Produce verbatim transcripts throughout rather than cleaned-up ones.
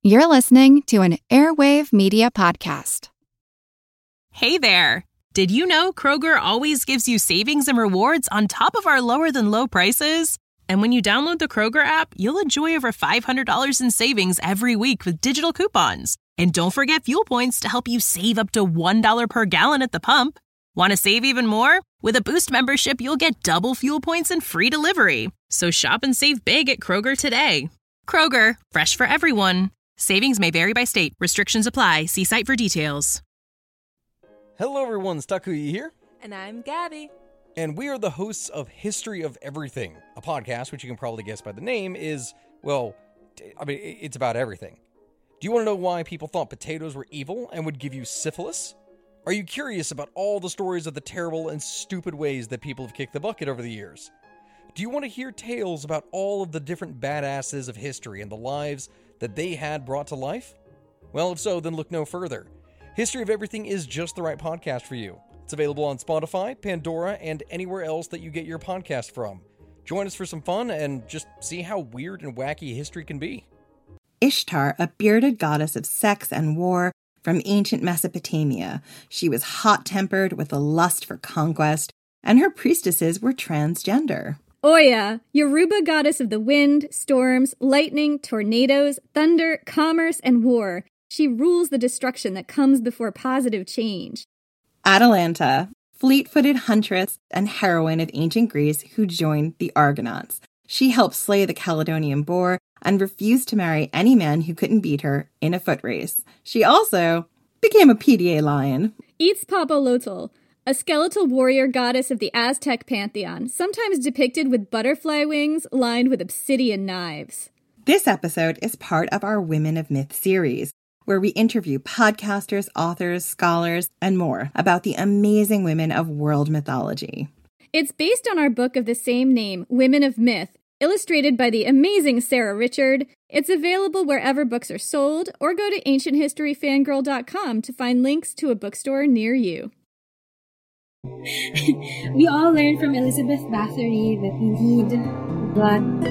You're listening to an Airwave Media Podcast. Hey there! Did you know Kroger always gives you savings and rewards on top of our lower-than-low prices? And when you download the Kroger app, you'll enjoy over five hundred dollars in savings every week with digital coupons. And don't forget fuel points to help you save up to one dollar per gallon at the pump. Want to save even more? With a Boost membership, you'll get double fuel points and free delivery. So shop and save big at Kroger today. Kroger, fresh for everyone. Savings may vary by state. Restrictions apply. See site for details. Hello everyone, Stakuyi here. And I'm Gabby. And we are the hosts of History of Everything, a podcast which you can probably guess by the name is, well, I mean, it's about everything. Do you want to know why people thought potatoes were evil and would give you syphilis? Are you curious about all the stories of the terrible and stupid ways that people have kicked the bucket over the years? Do you want to hear tales about all of the different badasses of history and the lives that they had brought to life? Well, if so, then look no further. History of Everything is just the right podcast for you. It's available on Spotify, Pandora, and anywhere else that you get your podcast from. Join us for some fun and just see how weird and wacky history can be. Ishtar, a bearded goddess of sex and war from ancient Mesopotamia. She was hot-tempered with a lust for conquest, and her priestesses were transgender. Oya, Yoruba goddess of the wind, storms, lightning, tornadoes, thunder, commerce, and war. She rules the destruction that comes before positive change. Atalanta, fleet-footed huntress and heroine of ancient Greece who joined the Argonauts. She helped slay the Caledonian boar and refused to marry any man who couldn't beat her in a foot race. She also became a P D A lion. Itzpapalotl, a skeletal warrior goddess of the Aztec pantheon, sometimes depicted with butterfly wings lined with obsidian knives. This episode is part of our Women of Myth series, where we interview podcasters, authors, scholars, and more about the amazing women of world mythology. It's based on our book of the same name, Women of Myth, illustrated by the amazing Sarah Richard. It's available wherever books are sold, or go to ancient history fangirl dot com to find links to a bookstore near you. We all learned from Elizabeth Bathory that we need blood.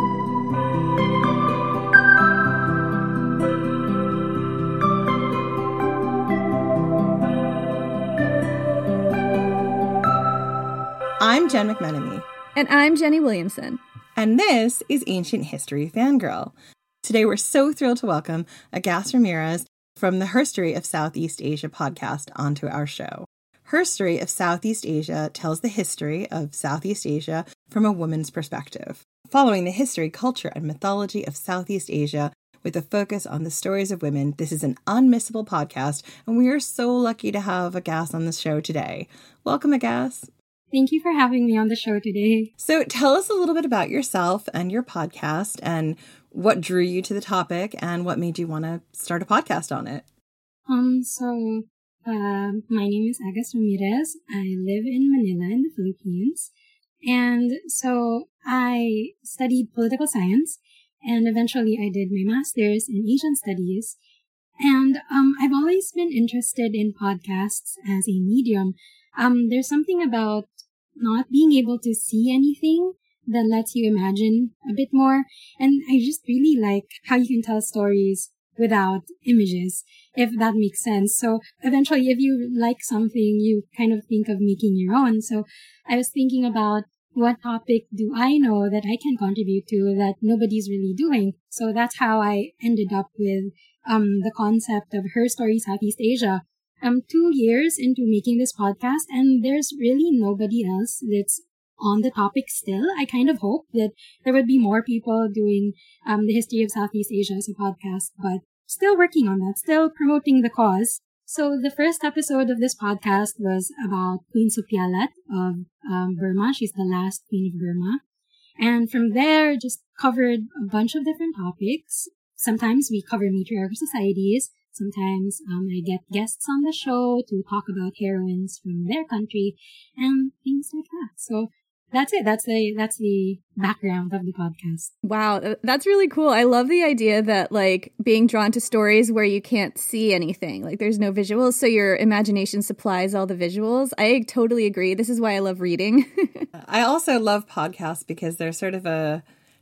I'm Jen McMenemy. And I'm Jenny Williamson. And this is Ancient History Fangirl. Today we're so thrilled to welcome Agas Ramirez from the Herstory of Southeast Asia podcast onto our show. Herstory of Southeast Asia tells the history of Southeast Asia from a woman's perspective, following the history, culture, and mythology of Southeast Asia with a focus on the stories of women. This is an unmissable podcast, and we are so lucky to have Agas on the show today. Welcome, Agas. Thank you for having me on the show today. So tell us a little bit about yourself and your podcast and what drew you to the topic and what made you want to start a podcast on it. Um, so, uh, my name is Agas Ramirez. I live in Manila in the Philippines. And so I studied political science and eventually I did my master's in Asian studies. And um, I've always been interested in podcasts as a medium. Um, there's something about not being able to see anything that lets you imagine a bit more. And I just really like how you can tell stories without images, if that makes sense. So eventually, if you like something, you kind of think of making your own. So I was thinking about what topic do I know that I can contribute to that nobody's really doing. So that's how I ended up with um the concept of Herstory Southeast Asia. I'm two years into making this podcast, and there's really nobody else that's on the topic still. I kind of hope that there would be more people doing um, the history of Southeast Asia as a podcast, but still working on that, still promoting the cause. So the first episode of this podcast was about Queen Supialat of um, Burma. She's the last queen of Burma. And from there, just covered a bunch of different topics. Sometimes we cover matriarchal societies. Sometimes um, I get guests on the show to talk about heroines from their country and things like that. So that's it. That's the that's the background of the podcast. Wow, that's really cool. I love the idea that, like, being drawn to stories where you can't see anything. Like, there's no visuals, so your imagination supplies all the visuals. I totally agree. This is why I love reading. I also love podcasts because they're sort of a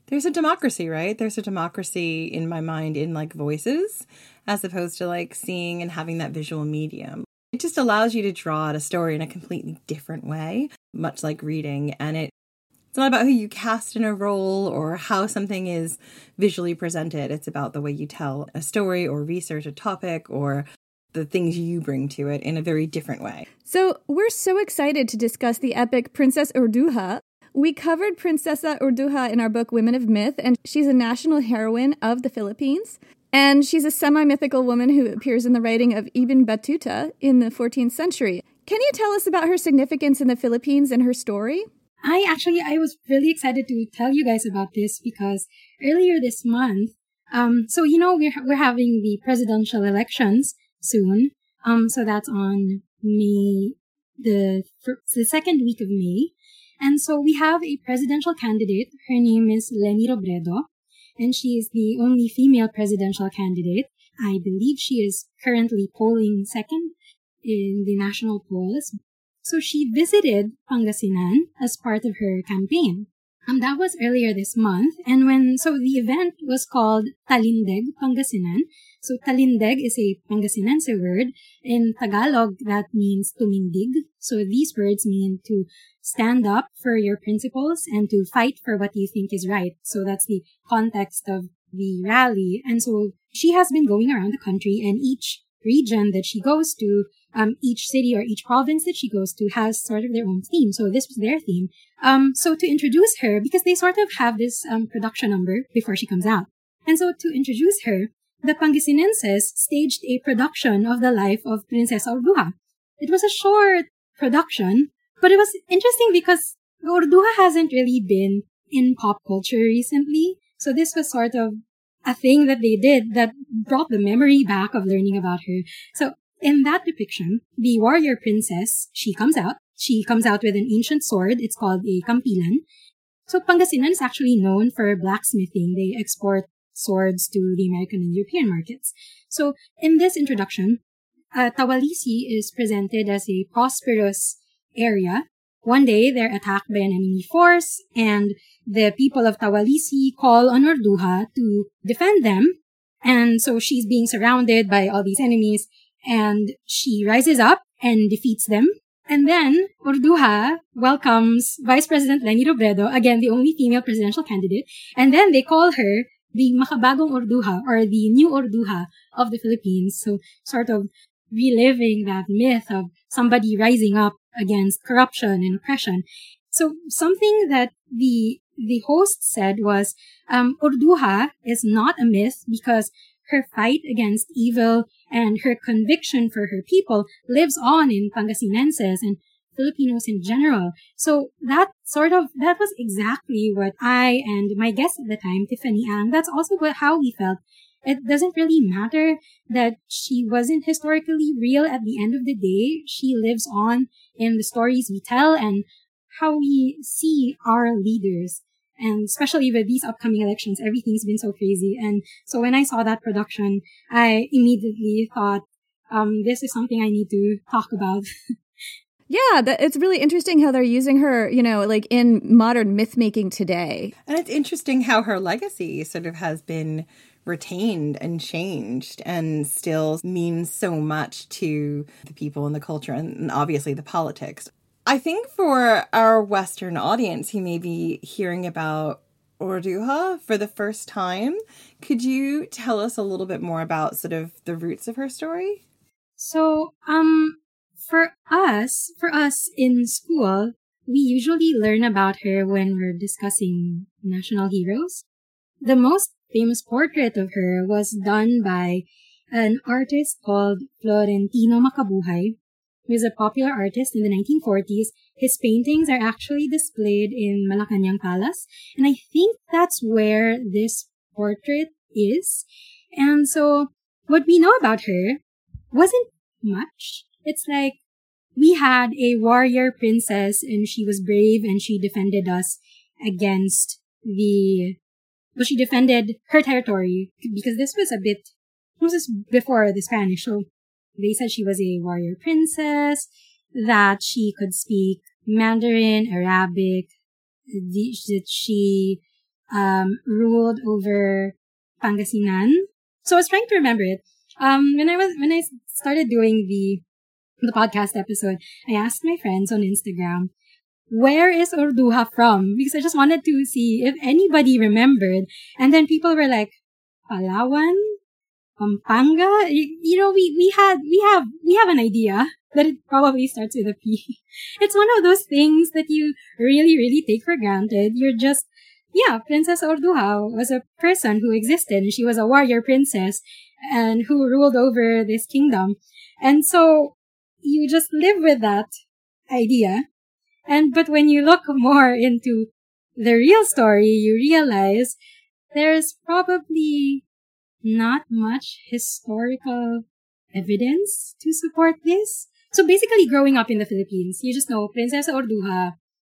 there's a democracy, right? There's a democracy in my mind in like voices, as opposed to like seeing and having that visual medium. It just allows you to draw out a story in a completely different way, much like reading. And it it's not about who you cast in a role or how something is visually presented. It's about the way you tell a story or research a topic or the things you bring to it in a very different way. So we're so excited to discuss the epic Princess Urduja. We covered Princesa Urduja in our book Women of Myth, and she's a national heroine of the Philippines. And she's a semi-mythical woman who appears in the writing of Ibn Battuta in the fourteenth century. Can you tell us about her significance in the Philippines and her story? I actually, I was really excited to tell you guys about this because earlier this month, um, so you know, we're, we're having the presidential elections soon. Um, so that's on May, the, the second week of May. And so we have a presidential candidate. Her name is Leni Robredo. And she is the only female presidential candidate. I believe she is currently polling second in the national polls. So she visited Pangasinan as part of her campaign. Um, that was earlier this month. And when, so the event was called Talindig Pangasinan. So Talindig is a Pangasinense word. In Tagalog, that means tumindig. So these words mean to stand up for your principles and to fight for what you think is right. So that's the context of the rally. And so she has been going around the country, and each region that she goes to, um, each city or each province that she goes to has sort of their own theme. So this was their theme. Um, so to introduce her, because they sort of have this um, production number before she comes out. And so to introduce her, the Pangasinenses staged a production of the life of Princesa Urduja. It was a short production, but it was interesting because Urduja hasn't really been in pop culture recently. So this was sort of a thing that they did that brought the memory back of learning about her. So in that depiction, the warrior princess, she comes out. She comes out with an ancient sword. It's called a kampilan. So Pangasinan is actually known for blacksmithing. They export swords to the American and European markets. So in this introduction, uh, Tawalisi is presented as a prosperous area. One day, they're attacked by an enemy force, and the people of Tawalisi call on Urduja to defend them. And so she's being surrounded by all these enemies, and she rises up and defeats them. And then Urduja welcomes Vice President Leni Robredo, again, the only female presidential candidate. And then they call her the Makabagong Urduja, or the new Urduja of the Philippines. So sort of reliving that myth of somebody rising up against corruption and oppression. So something that the the host said was, um, Urduja is not a myth because her fight against evil and her conviction for her people lives on in Pangasinenses and Filipinos in general. So that sort of, that was exactly what I and my guest at the time, Tiffany Ang, that's also what, how we felt. It doesn't really matter that she wasn't historically real at the end of the day. She lives on in the stories we tell and how we see our leaders. And especially with these upcoming elections, everything's been so crazy. And so when I saw that production, I immediately thought, um, this is something I need to talk about. Yeah, that, it's really interesting how they're using her, you know, like in modern myth making today. And it's interesting how her legacy sort of has been retained and changed and still means so much to the people and the culture and obviously the politics. I think for our Western audience who may be hearing about Urduja for the first time, could you tell us a little bit more about sort of the roots of her story? So, um, for us, for us in school, we usually learn about her when we're discussing national heroes. The most famous portrait of her was done by an artist called Florentino Macabuhay, who is a popular artist in the nineteen forties. His paintings are actually displayed in Malacanang Palace, and I think that's where this portrait is. And so what we know about her wasn't much. It's like we had a warrior princess and she was brave and she defended us against the, well, she defended her territory because this was a bit, this was before the Spanish. So they said she was a warrior princess, that she could speak Mandarin, Arabic, that she um, ruled over Pangasinan. So I was trying to remember it. Um, when I was, when I started doing the, the podcast episode, I asked my friends on Instagram, where is Orduha from? Because I just wanted to see if anybody remembered. And then people were like, Palawan? Pampanga? You, you know, we, we had, we have, we have an idea that it probably starts with a P. It's one of those things that you really, really take for granted. You're just, yeah, Princess Orduha was a person who existed, and she was a warrior princess and who ruled over this kingdom. And so you just live with that idea. And, but when you look more into the real story, you realize there's probably not much historical evidence to support this. So basically, growing up in the Philippines, you just know Princess Orduha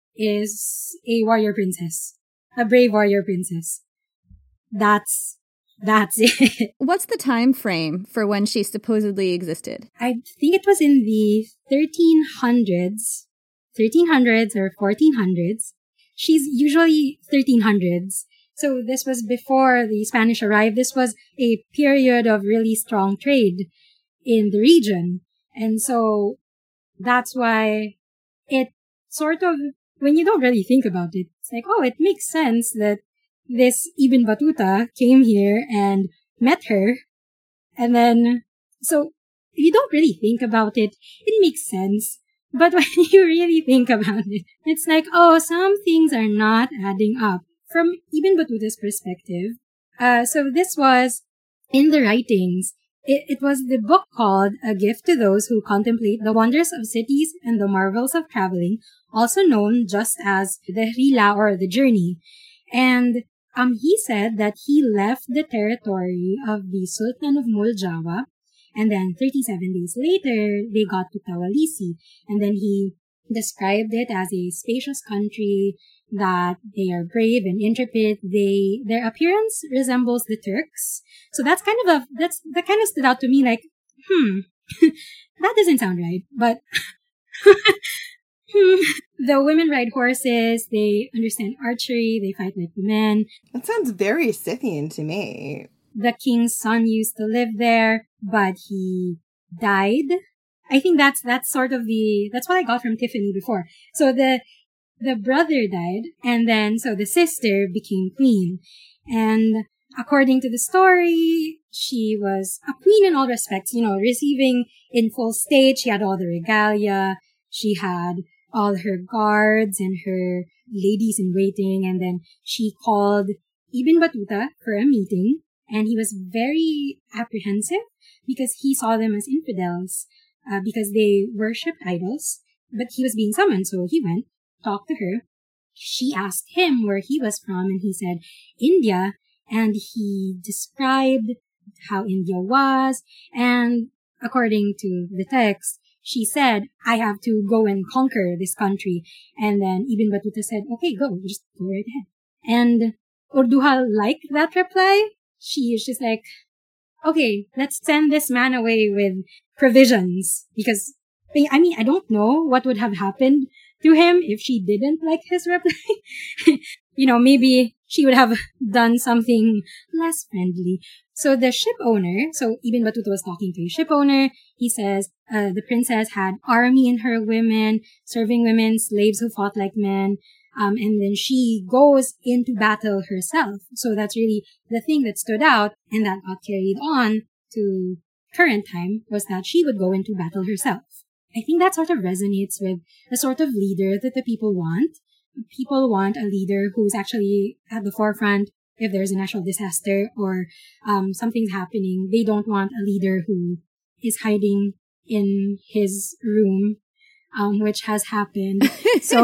is a warrior princess, a brave warrior princess. That's, that's it. What's the time frame for when she supposedly existed? I think it was in the thirteen hundreds, thirteen hundreds or fourteen hundreds. She's usually thirteen hundreds. So this was before the Spanish arrived. This was a period of really strong trade in the region. And so that's why it sort of, when you don't really think about it, it's like, oh, it makes sense that this Ibn Battuta came here and met her. And then, so if you don't really think about it, it makes sense. But when you really think about it, it's like, oh, some things are not adding up. From Ibn Battuta's perspective, uh, so this was in the writings. It, it was the book called A Gift to Those Who Contemplate the Wonders of Cities and the Marvels of Traveling, also known just as the Rila or the Journey. And um, he said that he left the territory of the Sultan of Muljawa, and then thirty-seven days later, they got to Tawalisi, and then he described it as a spacious country, that they are brave and intrepid. They, their appearance resembles the Turks. So that's kind of a, that's, that kind of stood out to me like, hmm, that doesn't sound right, but the women ride horses, they understand archery, they fight like the men. That sounds very Scythian to me. The king's son used to live there, but he died. I think that's, that's sort of the, that's what I got from Tiffany before. So the, The brother died, and then, so the sister became queen. And according to the story, she was a queen in all respects, you know, receiving in full state. She had all the regalia. She had all her guards and her ladies in waiting. And then she called Ibn Battuta for a meeting, and he was very apprehensive because he saw them as infidels, uh, because they worshipped idols. But he was being summoned, so he went, talked to her. She asked him where he was from, and he said, India. And he described how India was. And according to the text, she said, I have to go and conquer this country. And then Ibn Battuta said, okay, go, just go right ahead. And Orduha liked that reply. She is just like, okay, let's send this man away with provisions. Because, I mean, I don't know what would have happened to him if she didn't like his reply. You know, maybe she would have done something less friendly. So the ship owner, so Ibn Battuta was talking to a ship owner. He says, uh, the princess had army in her women, serving women, slaves who fought like men. Um, and then she goes into battle herself. So that's really the thing that stood out and that got carried on to current time, was that she would go into battle herself. I think that sort of resonates with the sort of leader that the people want. People want a leader who's actually at the forefront if there's a natural disaster or um, something's happening. They don't want a leader who is hiding in his room, um, which has happened. So,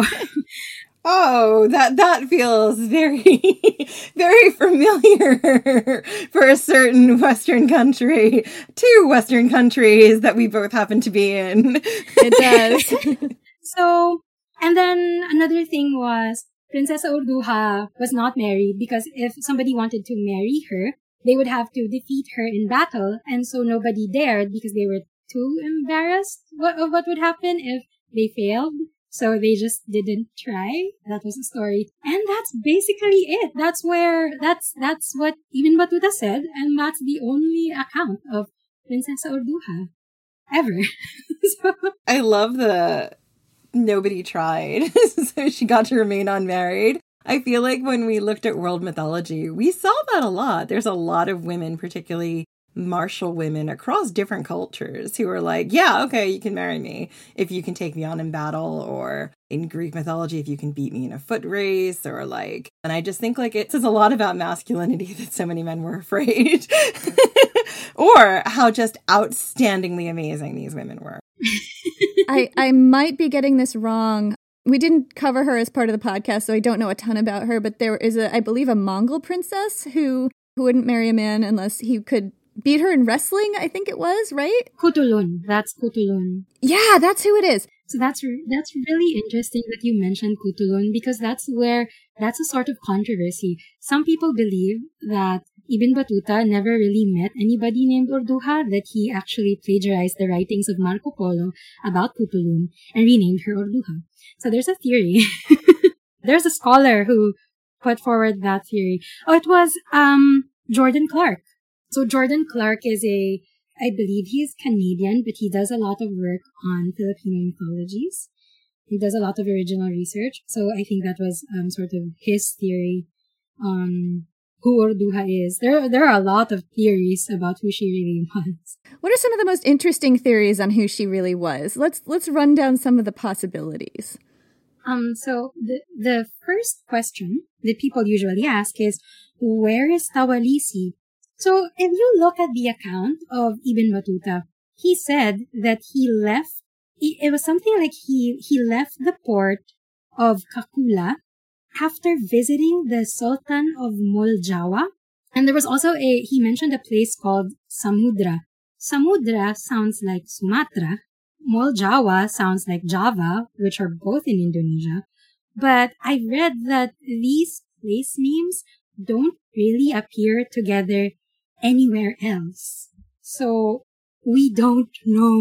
oh, that that feels very, very familiar for a certain Western country. Two Western countries that we both happen to be in. It does. So, and then another thing was, Princess Orduha was not married because if somebody wanted to marry her, they would have to defeat her in battle, and so nobody dared because they were too embarrassed of what would happen if they failed. So they just didn't try. That was the story. And that's basically it. That's where, that's, that's what Ibn Battuta said. And that's the only account of Princesa Urduja ever. So, I love the nobody tried, so she got to remain unmarried. I feel like when we looked at world mythology, we saw that a lot. There's a lot of women, particularly martial women across different cultures, who are like, yeah, okay, you can marry me if you can take me on in battle, or in Greek mythology, if you can beat me in a foot race, or like, and I just think like it says a lot about masculinity that so many men were afraid, or how just outstandingly amazing these women were. I, I might be getting this wrong. We didn't cover her as part of the podcast, so I don't know a ton about her, but there is a, I believe, a Mongol princess who, who wouldn't marry a man unless he could beat her in wrestling, I think it was, right? Kutulun. That's Kutulun. Yeah, that's who it is. So that's that's really interesting that you mentioned Kutulun, because that's where, that's a sort of controversy. Some people believe that Ibn Battuta never really met anybody named Urduja, that he actually plagiarized the writings of Marco Polo about Kutulun and renamed her Urduja. So there's a theory. There's a scholar who put forward that theory. Oh, it was um Jordan Clark. So Jordan Clark is a, I believe he's Canadian, but he does a lot of work on Filipino mythologies. He does a lot of original research. So I think that was um sort of his theory on who Urduja is. There, there are a lot of theories about who she really was. What are some of the most interesting theories on who she really was? Let's let's run down some of the possibilities. Um, so the the first question that people usually ask is, where is Tawalisi? So if you look at the account of Ibn Battuta, he said that he left, it was something like he, he left the port of Kakula after visiting the Sultan of Muljawa. And there was also a, he mentioned a place called Samudra. Samudra sounds like Sumatra. Muljawa sounds like Java, which are both in Indonesia. But I read that these place names don't really appear together anywhere else. So we don't know.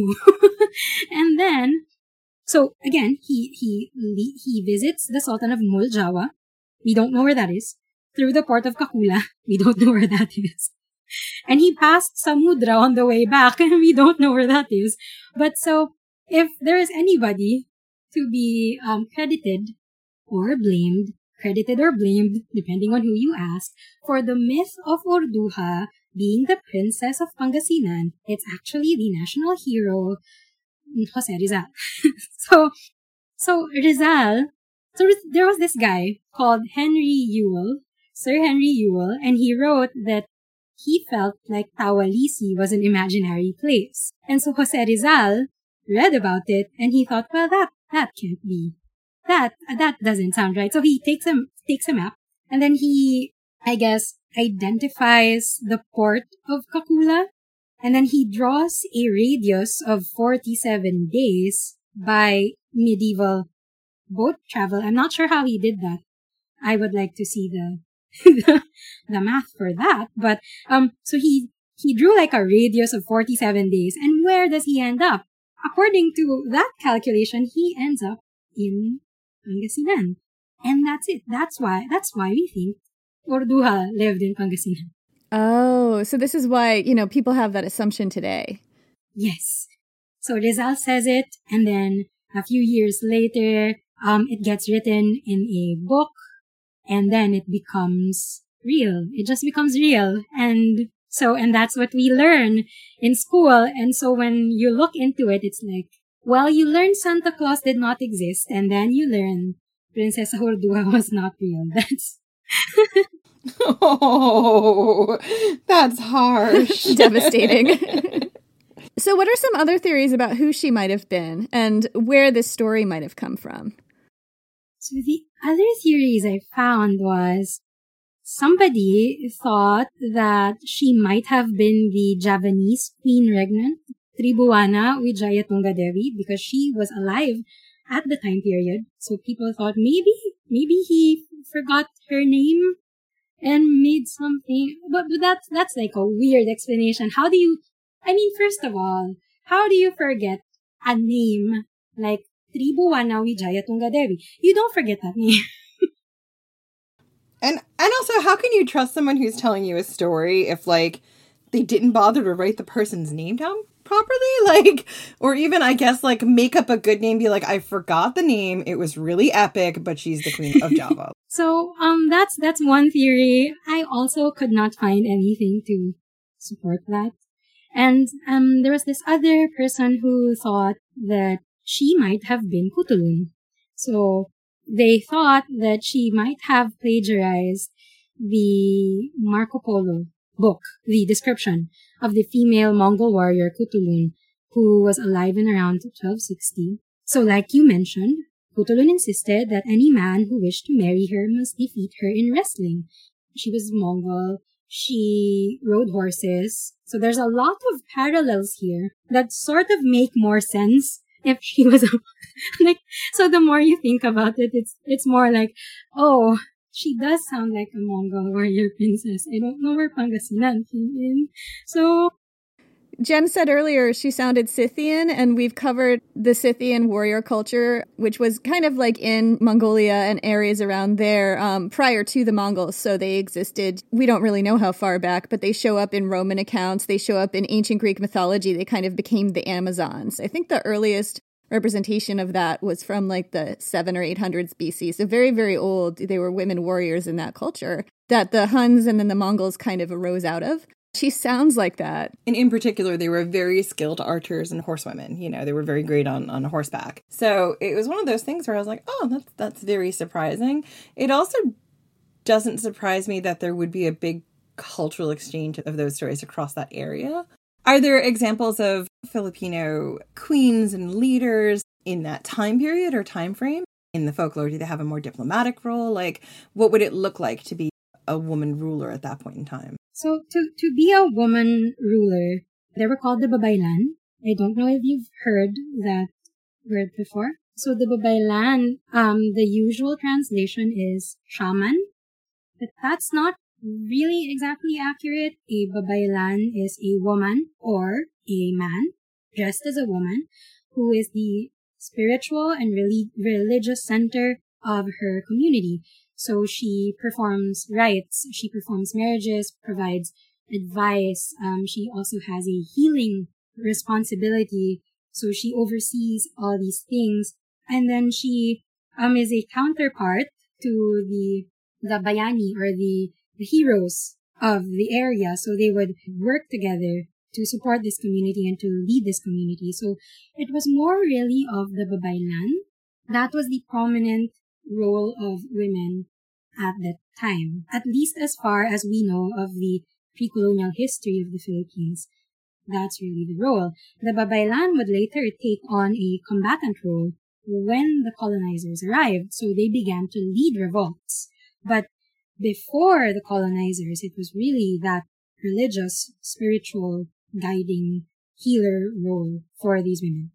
And then, so again, he, he, he visits the Sultan of Muljawa. We don't know where that is. Through the port of Kakula. We don't know where that is. And he passed Samudra on the way back, and we don't know where that is. But so, if there is anybody to be um, credited or blamed, credited or blamed, depending on who you ask, for the myth of Urduja being the princess of Pangasinan, it's actually the national hero, Jose Rizal. so, so Rizal, so there was this guy called Henry Ewell, Sir Henry Ewell, and he wrote that he felt like Tawalisi was an imaginary place. And so Jose Rizal read about it, and he thought, well, that, that can't be. That, that doesn't sound right. So he takes a, takes a map, and then he, I guess, identifies the port of Kakula, and then he draws a radius of forty-seven days by medieval boat travel. I'm not sure how he did that. I would like to see the, the, the math for that. But, um, so he, he drew like a radius of forty-seven days. And where does he end up? According to that calculation, he ends up in Pangasinan. And that's it. That's why, that's why we think Urduja lived in Pangasinan. Oh, so this is why, you know, people have that assumption today. Yes. So Rizal says it, and then a few years later, um, it gets written in a book, and then it becomes real. It just becomes real. And so, and that's what we learn in school. And so when you look into it, it's like, well, you learn Santa Claus did not exist, and then you learn Princesa Urduja was not real. That's... Oh, that's harsh. Devastating. So what are some other theories about who she might have been and where this story might have come from? So the other theories I found was somebody thought that she might have been the Javanese queen regnant, Tribuana Wijayatungga Devi, because she was alive at the time period. So people thought maybe, maybe he forgot her name and made something, but, but that's, that's like a weird explanation. How do you, I mean, first of all, how do you forget a name like Tribu Wana Wijaya Tungadevi. You don't forget that name. And and also, how can you trust someone who's telling you a story if, like, they didn't bother to write the person's name down properly? Like, or even, I guess, like, make up a good name, be like, I forgot the name, it was really epic, but she's the queen of Java. So, um, that's, that's one theory. I also could not find anything to support that. And, um, there was this other person who thought that she might have been Kutulun. So, they thought that she might have plagiarized the Marco Polo book, the description of the female Mongol warrior Kutulun, who was alive in around twelve sixty. So like you mentioned, Kutulun insisted that any man who wished to marry her must defeat her in wrestling. She was Mongol. She rode horses. So there's a lot of parallels here that sort of make more sense if she was a, like, so the more you think about it, it's, it's more like, oh, she does sound like a Mongol warrior princess. I don't know where Pangasinan came in. So, Jen said earlier she sounded Scythian, and we've covered the Scythian warrior culture, which was kind of like in Mongolia and areas around there um, prior to the Mongols. So they existed, we don't really know how far back, but they show up in Roman accounts. They show up in ancient Greek mythology. They kind of became the Amazons. I think the earliest representation of that was from like the seven or eight hundreds B C. So very, very old. They were women warriors in that culture that the Huns and then the Mongols kind of arose out of. She sounds like that. And in particular, they were very skilled archers and horsewomen. You know, they were very great on, on horseback. So it was one of those things where I was like, oh, that's, that's very surprising. It also doesn't surprise me that there would be a big cultural exchange of those stories across that area. Are there examples of Filipino queens and leaders in that time period or time frame? In the folklore, do they have a more diplomatic role? Like, what would it look like to be a woman ruler at that point in time? So to, to be a woman ruler, they were called the Babaylan. I don't know if you've heard that word before. So the Babaylan, um, the usual translation is shaman, but that's not really exactly accurate. A Babaylan is a woman or a man dressed as a woman who is the spiritual and relig- religious center of her community. So she performs rites, she performs marriages, provides advice. Um, she also has a healing responsibility. So she oversees all these things. And then she um is a counterpart to the the bayani or the, the heroes of the area. So they would work together to support this community and to lead this community. So it was more really of the Babaylan. That was the prominent role of women at that time, at least as far as we know of the pre-colonial history of the Philippines. That's really the role. The Babaylan would later take on a combatant role when the colonizers arrived, so they began to lead revolts. But before the colonizers, it was really that religious, spiritual, guiding, healer role for these women.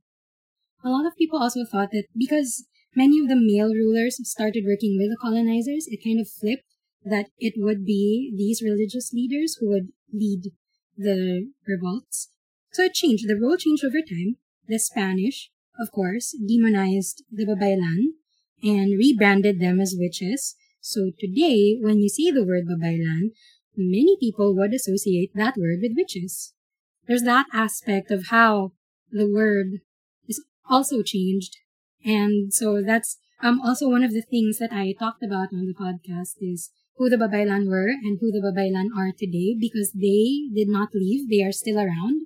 A lot of people also thought that because many of the male rulers started working with the colonizers, it kind of flipped that it would be these religious leaders who would lead the revolts. So it changed. The role changed over time. The Spanish, of course, demonized the Babaylan and rebranded them as witches. So today, when you say the word Babaylan, many people would associate that word with witches. There's that aspect of how the word is also changed. And so that's um also one of the things that I talked about on the podcast is who the Babaylan were and who the Babaylan are today, because they did not leave. They are still around.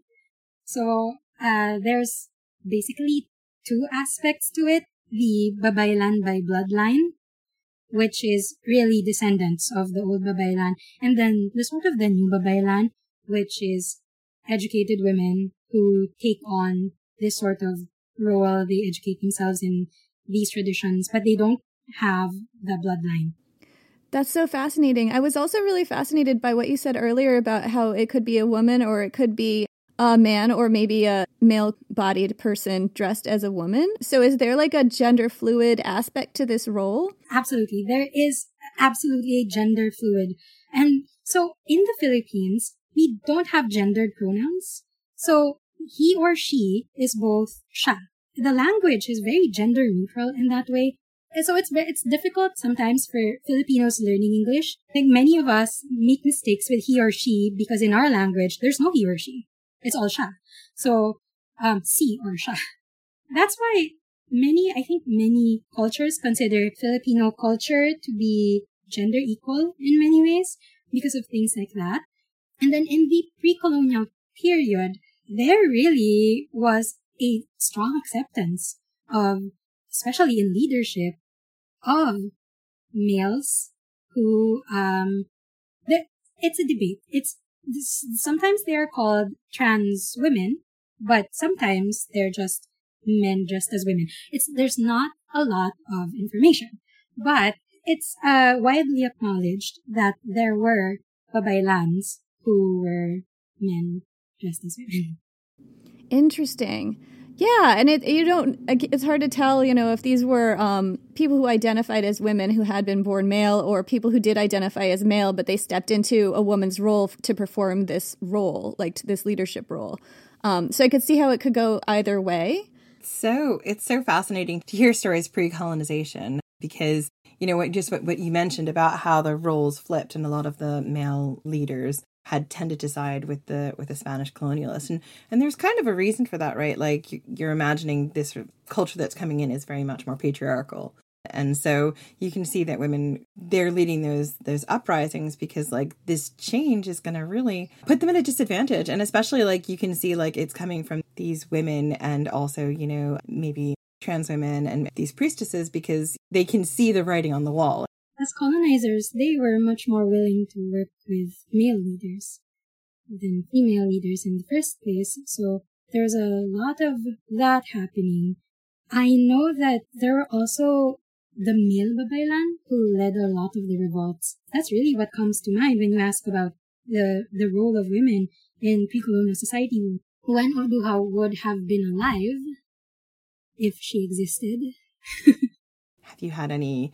So uh there's basically two aspects to it. The Babaylan by bloodline, which is really descendants of the old Babaylan, and then the sort of the new Babaylan, which is educated women who take on this sort of role. They educate themselves in these traditions, but they don't have the bloodline. That's so fascinating. I was also really fascinated by what you said earlier about how it could be a woman or it could be a man or maybe a male-bodied person dressed as a woman. So is there like a gender fluid aspect to this role? Absolutely. There is absolutely a gender fluid. And so in the Philippines, we don't have gendered pronouns. So he or she is both siya the language is very gender neutral in that way. And so it's very, it's difficult sometimes for Filipinos learning English. I think many of us make mistakes with he or she because in our language, there's no he or she. It's all siya. So, um, si or siya. That's why many, I think many cultures consider Filipino culture to be gender equal in many ways because of things like that. And then in the pre-colonial period, there really was a strong acceptance of, especially in leadership, of males who, um, it's a debate. It's, sometimes they are called trans women, but sometimes they're just men dressed as women. It's, there's not a lot of information, but it's, uh, widely acknowledged that there were babaylans who were men dressed as women. Interesting. Yeah, and it you don't it's hard to tell, you know, if these were um, people who identified as women who had been born male or people who did identify as male, but they stepped into a woman's role to perform this role, like this leadership role. Um, so I could see how it could go either way. So it's so fascinating to hear stories pre-colonization because, you know, what just what, what you mentioned about how the roles flipped and a lot of the male leaders had tended to side with the with the Spanish colonialists. And and there's kind of a reason for that, right? Like you're imagining this culture that's coming in is very much more patriarchal. And so you can see that women, they're leading those those uprisings because like this change is going to really put them at a disadvantage. And especially like you can see like it's coming from these women and also, you know, maybe trans women and these priestesses because they can see the writing on the wall. As colonizers, they were much more willing to work with male leaders than female leaders in the first place. So there's a lot of that happening. I know that there were also the male babaylan who led a lot of the revolts. That's really what comes to mind when you ask about the, the role of women in pre-colonial society. When Urduja would have been alive, if she existed. Have you had any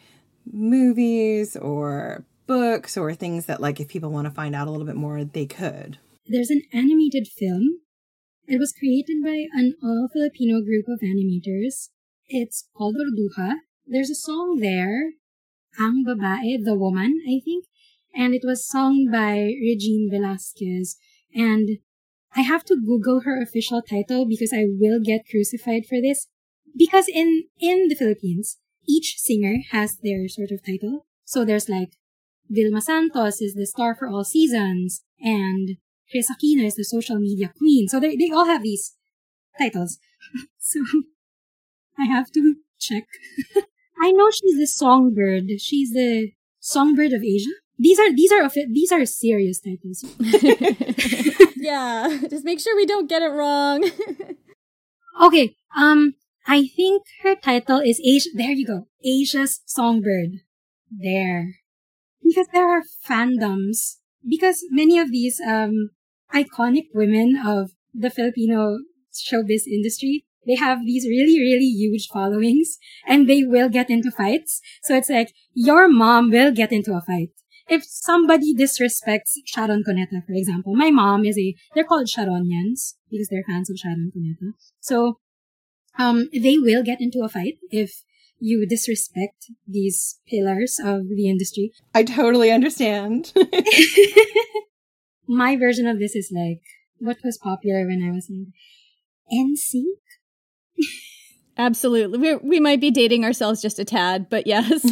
movies or books or things that like if people want to find out a little bit more they could? There's an animated film. It was created by an all-Filipino group of animators. It's called Urduja. There's a song there, Ang Babae, the woman, I think, and it was sung by Regine Velasquez. And I have to Google her official title because I will get crucified for this. Because in, in the Philippines, each singer has their sort of title. So there's like, Vilma Santos is the star for all seasons, and Chris Aquino is the social media queen. So they, they all have these titles. So I have to check. I know she's the songbird. She's the songbird of Asia. These are, these are, these are serious titles. Yeah, just make sure we don't get it wrong. Okay, um, I think her title is Asia. There you go. Asia's Songbird. There. Because there are fandoms. Because many of these, um, iconic women of the Filipino showbiz industry, they have these really, really huge followings and they will get into fights. So it's like, your mom will get into a fight. If somebody disrespects Sharon Cuneta, for example, my mom is a, they're called Sharonians because they're fans of Sharon Cuneta. So, um, they will get into a fight if you disrespect these pillars of the industry. I totally understand. My version of this is like, what was popular when I was in N Sync? Absolutely. We we might be dating ourselves just a tad, but yes.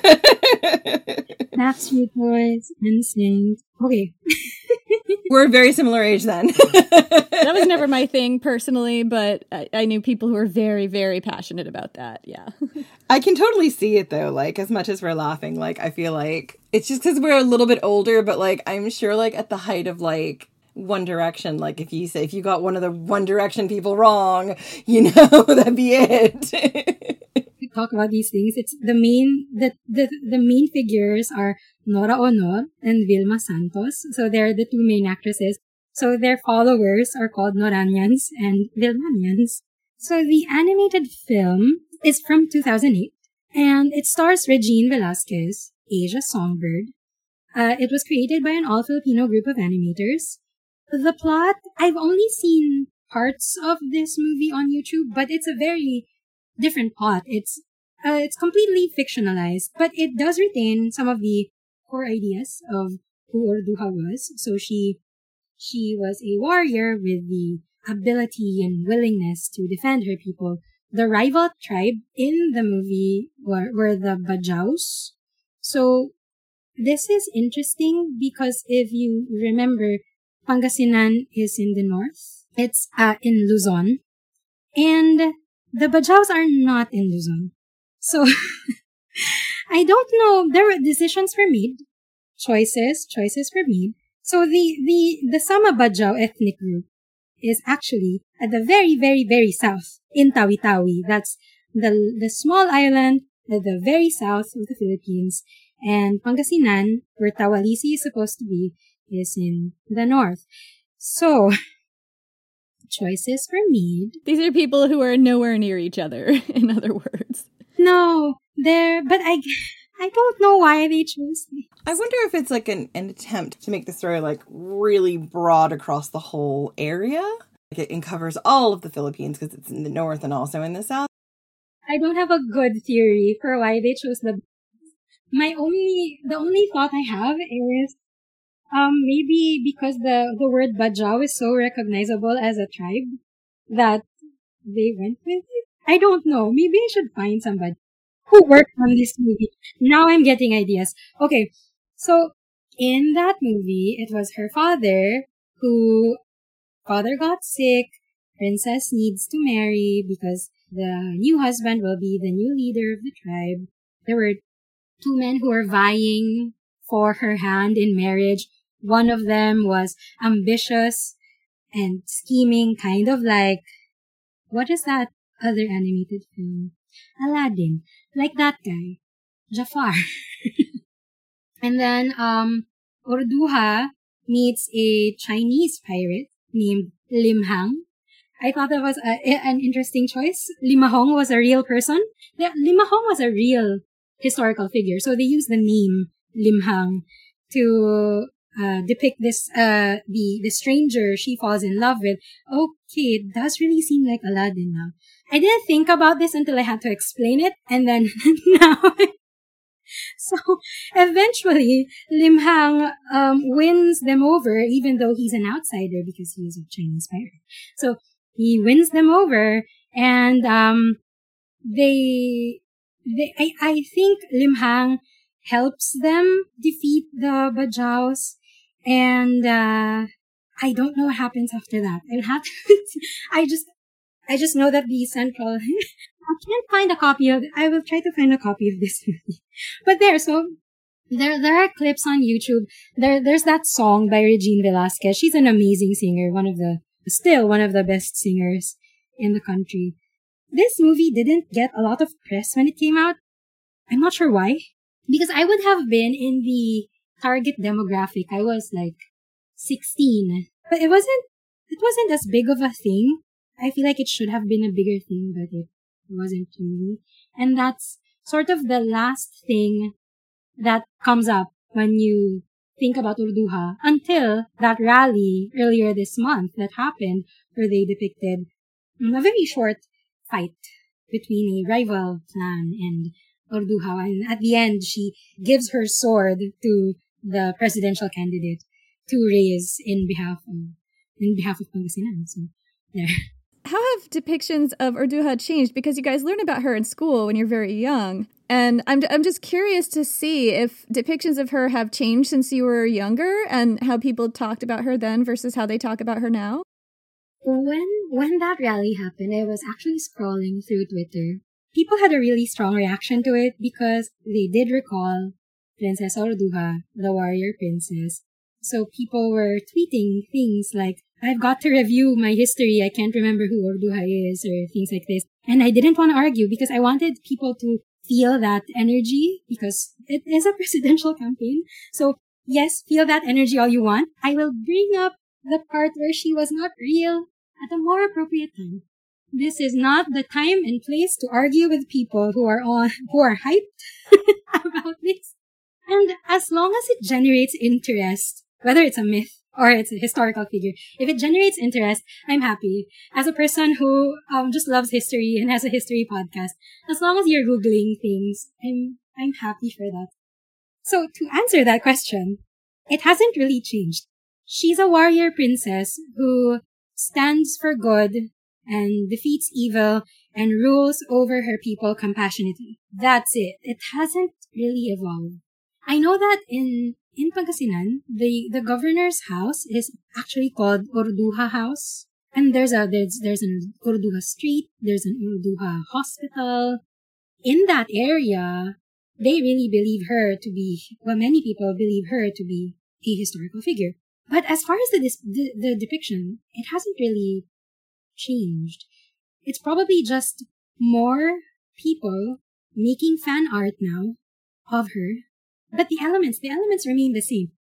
Backstreet Boys, N Sync. Okay. We're a very similar age then. That was never my thing personally, but I, I knew people who were very, very passionate about that. Yeah. I can totally see it though. Like as much as we're laughing, like I feel like it's just because we're a little bit older, but like I'm sure like at the height of like One Direction, like if you say if you got one of the One Direction people wrong, you know, that'd be it. We talk about these things. It's the main the the the main figures are Nora Honor and Vilma Santos. So they're the two main actresses. So their followers are called Noranians and Vilmanians. So the animated film is from two thousand eight and it stars Regine Velasquez, Asia Songbird. Uh, it was created by an all-Filipino group of animators. The plot, I've only seen parts of this movie on YouTube, but it's a very different plot. It's uh, it's completely fictionalized, but it does retain some of the core ideas of who Urduja was. So she she was a warrior with the ability and willingness to defend her people. The rival tribe in the movie were, were the Bajaus. So this is interesting because if you remember, Pangasinan is in the north. It's uh, in Luzon. And the Bajaus are not in Luzon. So I don't know. There were decisions were made. Choices, choices were made. So the, the, the Sama Bajau ethnic group is actually at the very, very, very south in Tawi-Tawi. That's the, the small island at the very south of the Philippines. And Pangasinan, where Tawalisi is supposed to be, is in the north. So, choices were made. These are people who are nowhere near each other, in other words. No, they're, but I, I don't know why they chose this. I wonder if it's like an, an attempt to make the story like really broad across the whole area. Like it covers all of the Philippines because it's in the north and also in the south. I don't have a good theory for why they chose the. My only, the only thought I have is, um, maybe because the, the word Bajau is so recognizable as a tribe that they went with it. I don't know. Maybe I should find somebody who worked on this movie. Now I'm getting ideas. Okay. So, in that movie, it was her father who, father got sick, princess needs to marry because the new husband will be the new leader of the tribe. There were two men who were vying for her hand in marriage. One of them was ambitious and scheming, kind of like, what is that other animated film? Aladdin. Like that guy. Jafar. And then, um, Urduja meets a Chinese pirate named Lim Hang. I thought that was a, an interesting choice. Limahong was a real person. Limahong was a real historical figure. So they used the name Lim Hang to uh, depict this, uh, the, the stranger she falls in love with. Okay, it does really seem like Aladdin now. I didn't think about this until I had to explain it, and then now. So eventually, Lim Hang um, wins them over, even though he's an outsider because he is a Chinese pirate. So he wins them over, and um, they, they, I, I think Lim Hang helps them defeat the Bajaus, and uh, I don't know what happens after that. I'll have to. I just. I just know that the central, I can't find a copy of, I will try to find a copy of this movie. But there, so, there, there are clips on YouTube. There, there's that song by Regine Velasquez. She's an amazing singer, one of the, still one of the best singers in the country. This movie didn't get a lot of press when it came out. I'm not sure why. Because I would have been in the target demographic. I was like sixteen. But it wasn't, it wasn't as big of a thing. I feel like it should have been a bigger thing, but it wasn't really. And that's sort of the last thing that comes up when you think about Urduja until that rally earlier this month that happened where they depicted a very short fight between a rival clan and Urduja. And at the end, she gives her sword to the presidential candidate to raise in behalf of, in behalf of Pangasinan. So, there. How have depictions of Urduja changed? Because you guys learn about her in school when you're very young. And I'm I'm just curious to see if depictions of her have changed since you were younger and how people talked about her then versus how they talk about her now. When when that rally happened, I was actually scrolling through Twitter. People had a really strong reaction to it because they did recall Princess Urduja, the warrior princess. So people were tweeting things like, I've got to review my history. I can't remember who Urduja is or things like this. And I didn't want to argue because I wanted people to feel that energy because it is a presidential campaign. So yes, feel that energy all you want. I will bring up the part where she was not real at a more appropriate time. This is not the time and place to argue with people who are on, who are hyped about this. And as long as it generates interest, whether it's a myth or it's a historical figure. If it generates interest, I'm happy. As a person who um just loves history and has a history podcast, as long as you're Googling things, I'm I'm happy for that. So to answer that question, it hasn't really changed. She's a warrior princess who stands for good and defeats evil and rules over her people compassionately. That's it. It hasn't really evolved. I know that in in Pangasinan, the, the governor's house is actually called Orduha House. And there's a there's there's an Orduha Street, there's an Orduha Hospital. In that area, they really believe her to be, well, many people believe her to be a historical figure. But as far as the, the, the depiction, it hasn't really changed. It's probably just more people making fan art now of her. But the elements, the elements remain the same.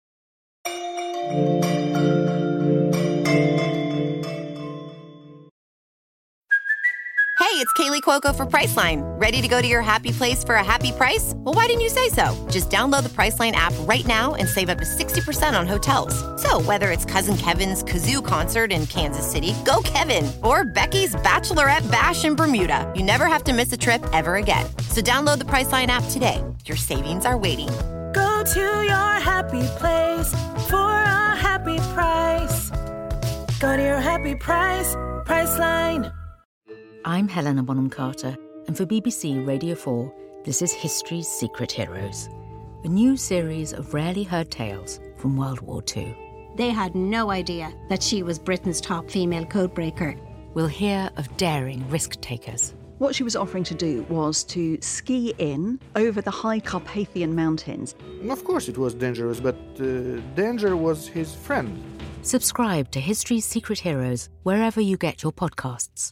Hey, it's Kaylee Cuoco for Priceline. Ready to go to your happy place for a happy price? Well, why didn't you say so? Just download the Priceline app right now and save up to sixty percent on hotels. So whether it's Cousin Kevin's Kazoo Concert in Kansas City, go Kevin, or Becky's Bachelorette Bash in Bermuda, you never have to miss a trip ever again. So download the Priceline app today. Your savings are waiting. Go to your happy place for a happy price. Go to your happy price, Priceline. I'm Helena Bonham Carter, and for B B C Radio four, this is History's Secret Heroes, a new series of rarely heard tales from World War Two. They had no idea that she was Britain's top female codebreaker. We'll hear of daring risk-takers. What she was offering to do was to ski in over the high Carpathian Mountains. Of course it was dangerous, but uh, danger was his friend. Subscribe to History's Secret Heroes wherever you get your podcasts.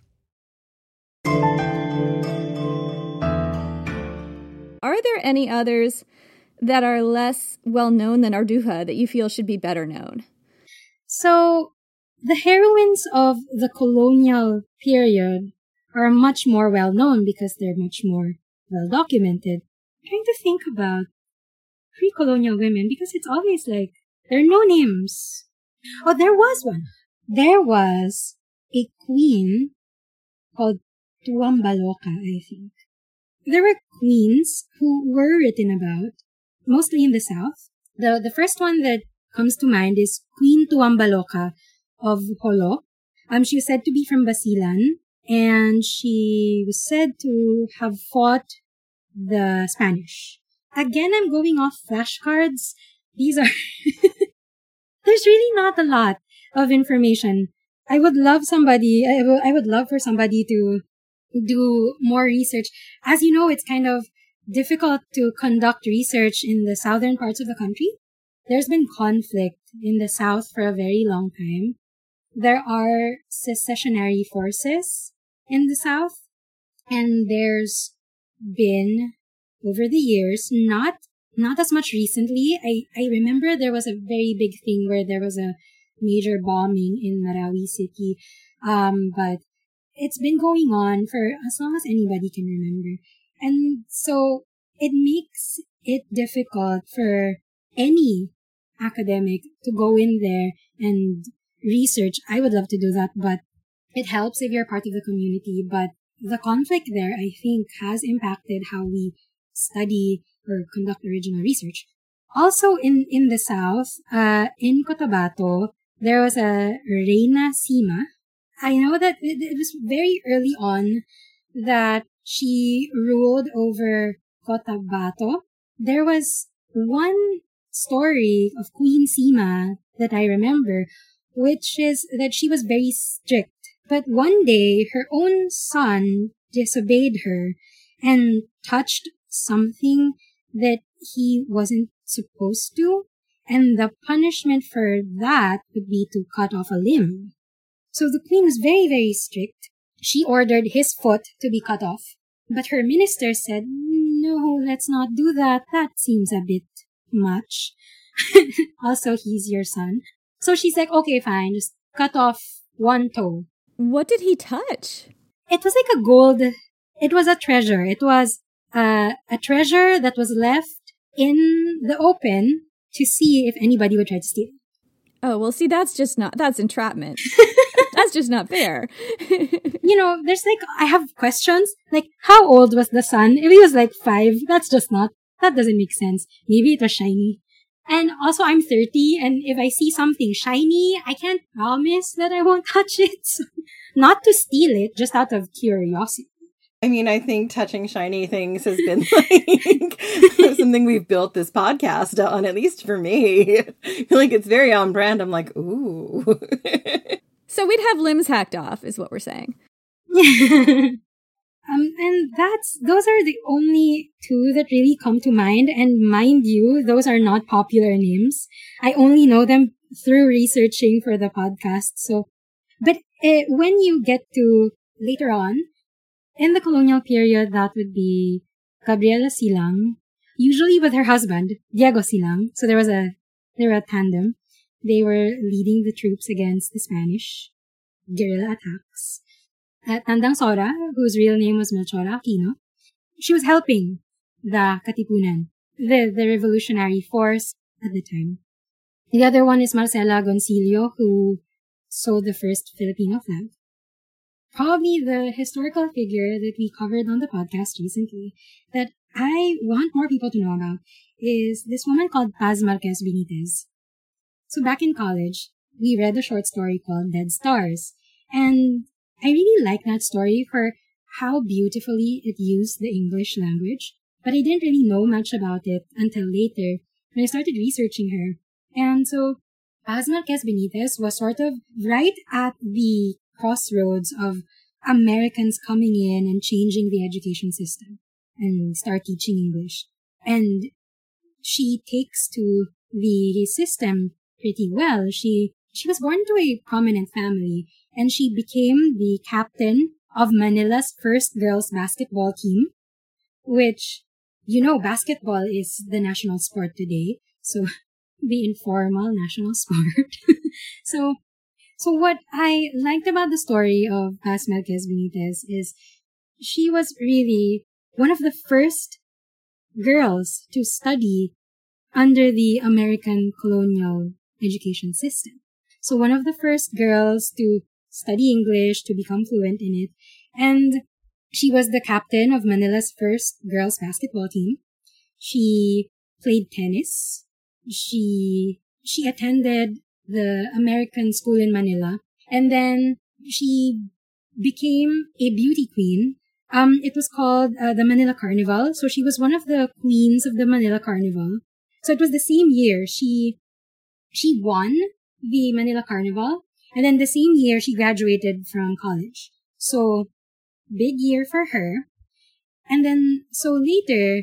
Are there any others that are less well-known than Orduha that you feel should be better known? So, the heroines of the colonial period are much more well-known because they're much more well-documented. I'm trying to think about pre-colonial women because it's always like, there are no names. Oh, there was one. There was a queen called Tuambaloka, I think. There were queens who were written about, mostly in the south. The the first one that comes to mind is Queen Tuambaloka of Jolo. Um, she was said to be from Basilan, and she was said to have fought the Spanish. Again, I'm going off flashcards. These are... There's really not a lot of information. I would love somebody, I, w- I would love for somebody to do more research. As you know, it's kind of difficult to conduct research in the southern parts of the country. There's been conflict in the south for a very long time. There are secessionary forces in the south, and there's been, over the years, not not as much recently. I, I remember there was a very big thing where there was a major bombing in Marawi City, um, but it's been going on for as long as anybody can remember. And so it makes it difficult for any academic to go in there and research. I would love to do that, but it helps if you're part of the community. But the conflict there, I think, has impacted how we study or conduct original research. Also in, in the south, uh, in Cotabato, there was a Reina Sima. I know that it, it was very early on that she ruled over Cotabato. There was one story of Queen Sima that I remember, which is that she was very strict. But one day, her own son disobeyed her and touched something that he wasn't supposed to. And the punishment for that would be to cut off a limb. So the queen was very, very strict. She ordered his foot to be cut off. But her minister said, no, let's not do that. That seems a bit much. Also, he's your son. So she's like, okay, fine, just cut off one toe. What did he touch? It was like a gold, it was a treasure. It was uh, a treasure that was left in the open to see if anybody would try to steal it. Oh, well, see, that's just not, that's entrapment. That's just not fair. You know, there's like, I have questions. Like, how old was the son? If he was like five, that's just not, that doesn't make sense. Maybe it was shiny. And also, I'm thirty, and if I see something shiny, I can't promise that I won't touch it. So, not to steal it, just out of curiosity. I mean, I think touching shiny things has been like something we've built this podcast on, at least for me. I feel like it's very on brand. I'm like, ooh. So we'd have limbs hacked off, is what we're saying. um, and that's, those are the only two that really come to mind. And mind you, those are not popular names. I only know them through researching for the podcast. So, but uh, when you get to later on, in the colonial period, that would be Gabriela Silang, usually with her husband, Diego Silang. So there was a, they were a tandem. They were leading the troops against the Spanish guerrilla attacks. Uh, Tandang Sora, whose real name was Melchora Aquino, she was helping the Katipunan, the, the revolutionary force at the time. The other one is Marcela Goncillo, who sewed the first Filipino flag. Probably the historical figure that we covered on the podcast recently that I want more people to know about is this woman called Paz Marquez Benitez. So back in college, we read a short story called Dead Stars. And I really like that story for how beautifully it used the English language. But I didn't really know much about it until later when I started researching her. And so Paz Marquez Benitez was sort of right at the crossroads of Americans coming in and changing the education system and start teaching English. And she takes to the system pretty well. She she was born to a prominent family, and she became the captain of Manila's first girls basketball team, which, you know, basketball is the national sport today. So the informal national sport. so So what I liked about the story of Paz Marquez Benitez is she was really one of the first girls to study under the American colonial education system. So one of the first girls to study English, to become fluent in it. And she was the captain of Manila's first girls basketball team. She played tennis. She, she attended the American school in Manila. And then she became a beauty queen. Um, it was called uh, the Manila Carnival. So she was one of the queens of the Manila Carnival. So it was the same year she, she won the Manila Carnival. And then the same year she graduated from college. So big year for her. And then, so later,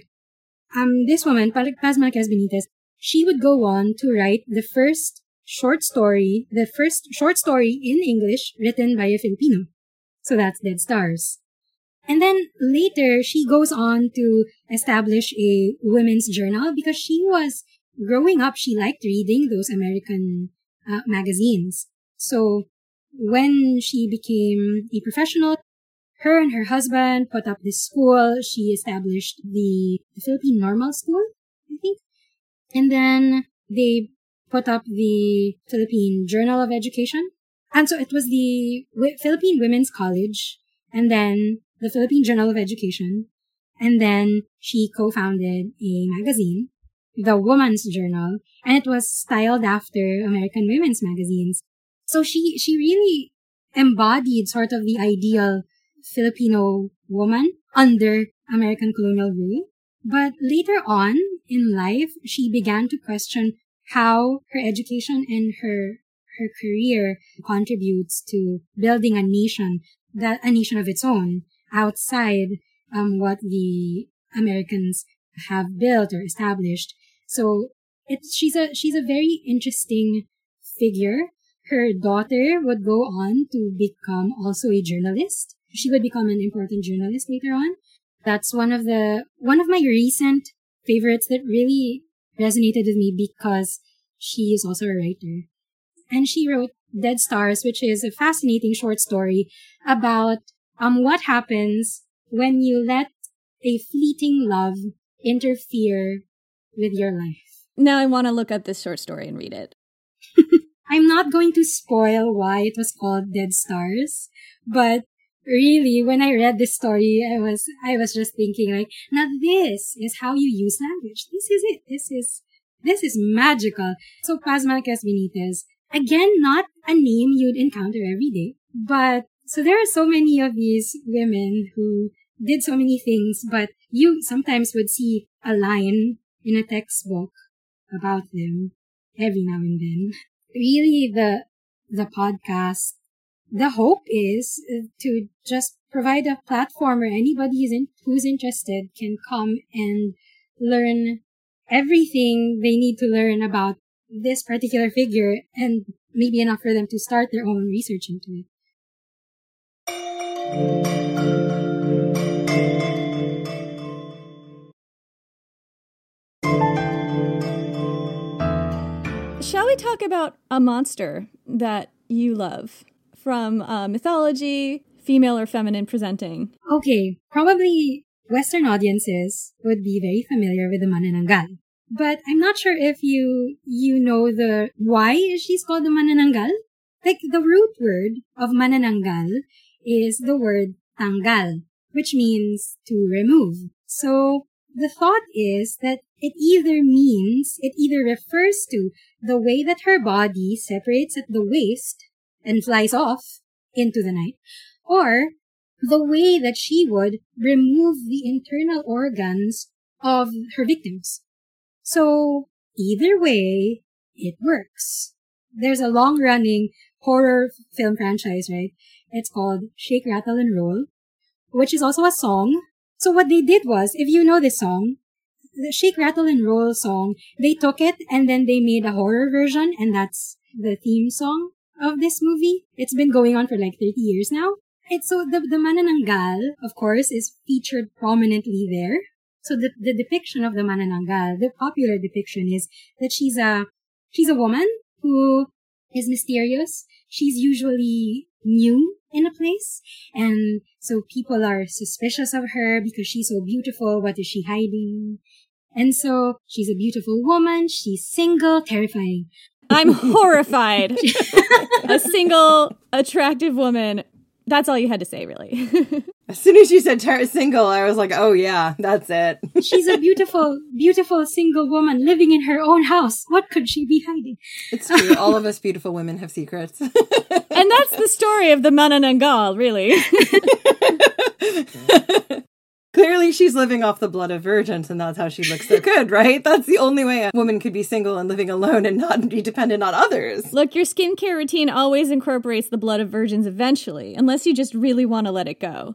um, this woman, Paz Marquez Benitez, she would go on to write the first short story, the first short story in English written by a Filipino. So that's Dead Stars. And then later, she goes on to establish a women's journal because she was growing up, she liked reading those American uh, magazines. So when she became a professional, her and her husband put up this school. She established the, the Philippine Normal School, I think. And then they put up the Philippine Journal of Education. And so it was the w- Philippine Women's College, and then the Philippine Journal of Education. And then she co-founded a magazine, the Woman's Journal, and it was styled after American women's magazines. So she, she really embodied sort of the ideal Filipino woman under American colonial rule. But later on in life, she began to question how her education and her her career contributes to building a nation, that a nation of its own, outside um, what the Americans have built or established. So it's she's a she's a very interesting figure. Her daughter would go on to become also a journalist. She would become an important journalist later on. That's one of the one of my recent favorites that really resonated with me because she is also a writer. And she wrote Dead Stars, which is a fascinating short story about um what happens when you let a fleeting love interfere with your life. Now I want to look up this short story and read it. I'm not going to spoil why it was called Dead Stars, but really, when I read this story, I was, I was just thinking like, now this is how you use language. This is it. This is, this is magical. So Paz Malquez Benitez, again, not a name you'd encounter every day, but so there are so many of these women who did so many things, but you sometimes would see a line in a textbook about them every now and then. Really, the, the podcast, the hope is to just provide a platform where anybody who's, in, who's interested can come and learn everything they need to learn about this particular figure, and maybe enough for them to start their own research into it. Shall we talk about a monster that you love from uh, mythology, female or feminine presenting? Okay, probably Western audiences would be very familiar with the Manananggal. But I'm not sure if you you know the why she's called the Manananggal. Like, the root word of Manananggal is the word tanggal, which means to remove. So the thought is that it either means, it either refers to the way that her body separates at the waist and flies off into the night, or the way that she would remove the internal organs of her victims. So either way, it works. There's a long-running horror film franchise, right? It's called Shake, Rattle, and Roll, which is also a song. So what they did was, if you know this song, the Shake, Rattle, and Roll song, they took it and then they made a horror version, and that's the theme song of this movie. It's been going on for like thirty years now. And so the, the Manananggal, of course, is featured prominently there. So the, the depiction of the Manananggal, the popular depiction is that she's a, she's a woman who is mysterious. She's usually new in a place. And so people are suspicious of her because she's so beautiful. What is she hiding? And so she's a beautiful woman. She's single, terrifying. I'm horrified. A single, attractive woman. That's all you had to say, really. As soon as you said ter- single, I was like, oh yeah, that's it. She's a beautiful, beautiful single woman living in her own house. What could she be hiding? It's true. All of us beautiful women have secrets. And that's the story of the Manananggal, really. Clearly, she's living off the blood of virgins, and that's how she looks so good, right? That's the only way a woman could be single and living alone and not be dependent on others. Look, your skincare routine always incorporates the blood of virgins eventually, unless you just really want to let it go.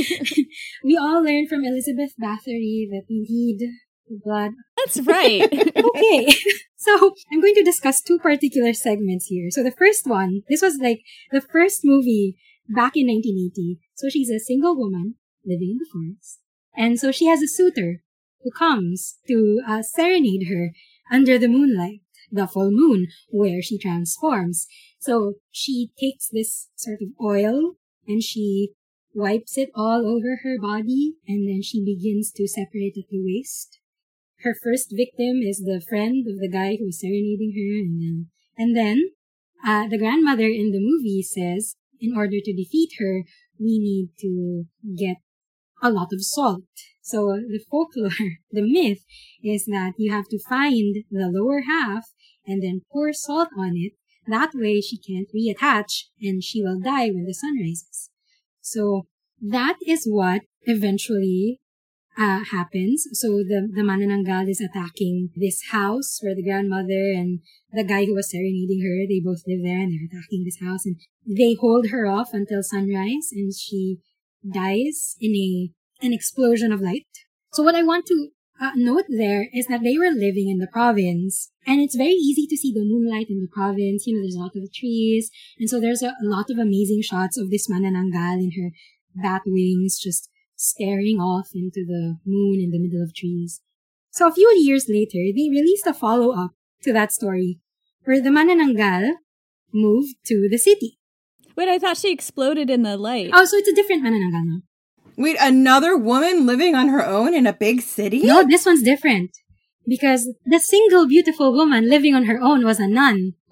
We all learned from Elizabeth Bathory that we need the blood. That's right. Okay. So, I'm going to discuss two particular segments here. So, the first one, this was like the first movie back in nineteen eighty. So, she's a single woman living in the forest. And so she has a suitor who comes to uh, serenade her under the moonlight, the full moon, where she transforms. So she takes this sort of oil and she wipes it all over her body, and then she begins to separate at the waist. Her first victim is the friend of the guy who was serenading her, and then, and then uh, the grandmother in the movie says, in order to defeat her, we need to get a lot of salt. So the folklore, the myth, is that you have to find the lower half and then pour salt on it. That way she can't reattach and she will die when the sun rises. So that is what eventually uh, happens. So the, the Manananggal is attacking this house where the grandmother and the guy who was serenading her, they both live there, and they're attacking this house, and they hold her off until sunrise, and she dies in a an explosion of light. So what I want to uh, note there is that they were living in the province, and it's very easy to see the moonlight in the province. You know, there's a lot of trees, and so there's a, a lot of amazing shots of this Manananggal in her bat wings just staring off into the moon in the middle of trees. So a few years later, they released a follow-up to that story where the Manananggal moved to the city. Wait, I thought she exploded in the light. Oh, so it's a different Manananggal now. Wait, another woman living on her own in a big city? No, this one's different. Because the single beautiful woman living on her own was a nun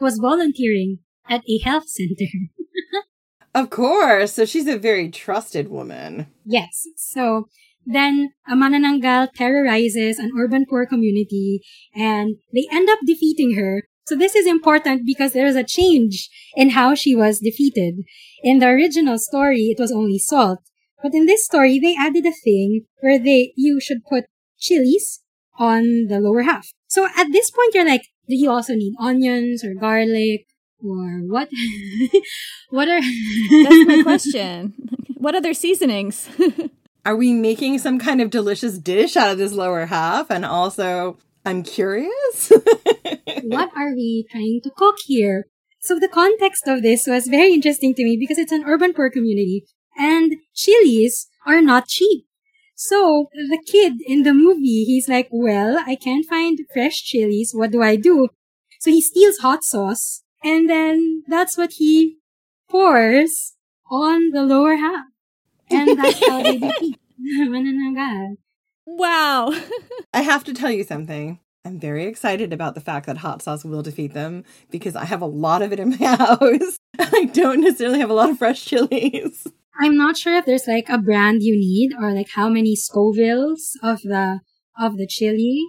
was volunteering at a health center. Of course. So she's a very trusted woman. Yes. So then a manananggal terrorizes an urban poor community and they end up defeating her. So this is important because there is a change in how she was defeated. In the original story, it was only salt. But in this story, they added a thing where they you should put chilies on the lower half. So at this point, you're like, do you also need onions or garlic or what? What are... That's my question. What other seasonings? Are we making some kind of delicious dish out of this lower half? And also, I'm curious. What are we trying to cook here? So the context of this was very interesting to me because it's an urban poor community and chilies are not cheap. So the kid in the movie, he's like, well, I can't find fresh chilies. What do I do? So he steals hot sauce and then that's what he pours on the lower half. And that's how they defeat Manananggal. Wow. I have to tell you something. I'm very excited about the fact that hot sauce will defeat them because I have a lot of it in my house. I don't necessarily have a lot of fresh chilies. I'm not sure if there's like a brand you need or like how many Scovilles of the of the chili.